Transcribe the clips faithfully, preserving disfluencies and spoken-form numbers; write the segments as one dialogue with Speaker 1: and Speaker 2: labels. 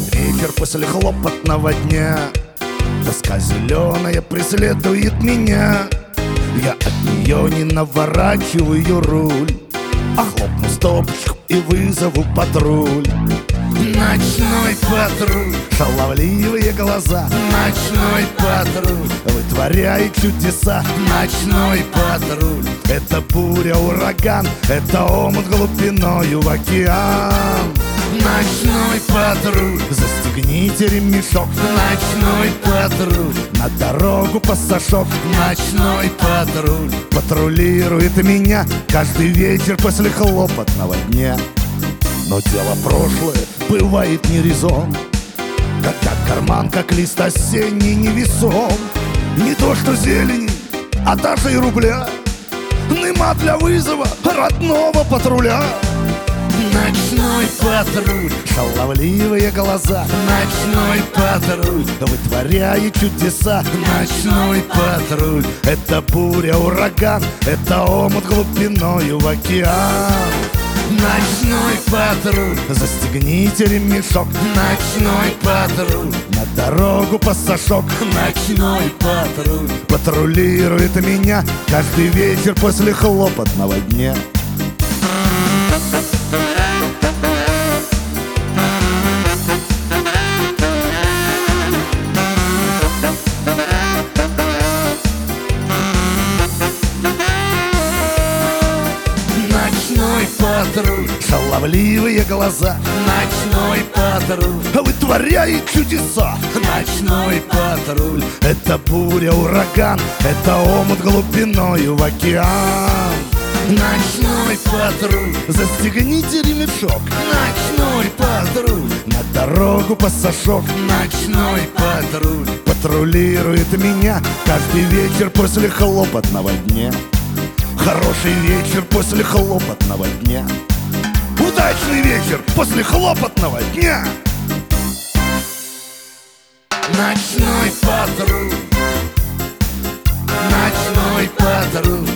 Speaker 1: вечер после хлопотного дня. Тоска зеленая преследует меня. Я от нее не наворачиваю руль, а хлопну стопочку и вызову патруль. Ночной патруль, шаловливые глаза. Ночной патруль вытворяет чудеса. Ночной патруль — это буря, ураган, это омут глубиною в океан. Ночной патруль, застегните ремешок. Ночной патруль, на дорогу пассажок. Ночной патруль патрулирует меня каждый вечер после хлопотного дня. Но дело прошлое бывает не резон, когда карман, как лист осенний, невесом. Не то что зелени, а даже и рубля нема для вызова родного патруля. Ночной патруль, шаловливые глаза. Ночной патруль вытворяет чудеса. Ночной патруль — это буря, ураган, это омут глубиною в океан. Ночной патруль, застегните ремешок. Ночной патруль, на дорогу пассажок. Ночной патруль патрулирует меня каждый вечер после хлопотного дня. Ночной патруль, шаловливые глаза. Ночной патруль вытворяет чудеса. Ночной патруль — это буря, ураган, это омут глубиною в океан. Ночной патруль, застегните ремешок. Ночной патруль, на дорогу пассажок. Ночной патруль патрулирует меня каждый вечер после хлопотного дня. Хороший вечер после хлопотного дня. Удачный вечер после хлопотного дня. Ночной патруль, ночной патруль,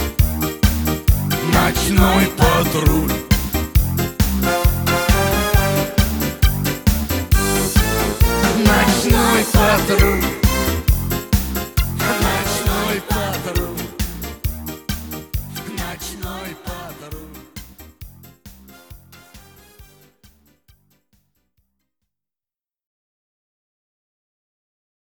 Speaker 1: ночной патруль. Ночной патруль.